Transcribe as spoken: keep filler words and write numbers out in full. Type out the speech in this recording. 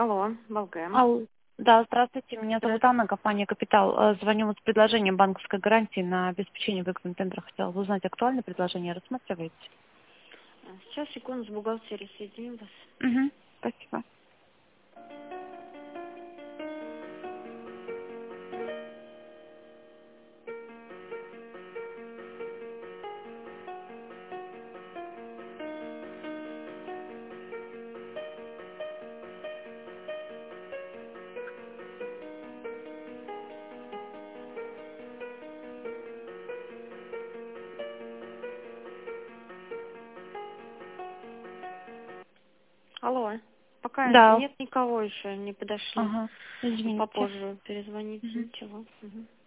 Алло, Болгем. Ау. Да, здравствуйте, меня зовут Здравствуйте. Анна, компания «Капитал». Э, Звоню вот с предложением банковской гарантии на обеспечение выигранного тендера. Хотела бы узнать, актуальное предложение рассматриваете? А, Сейчас, секунду, с бухгалтерией соединим вас. Угу. Спасибо. Алло. Пока Да. нет никого еще, не подошли. Ага. Извините. Попозже перезвоните, Мгм. ничего. Мгм.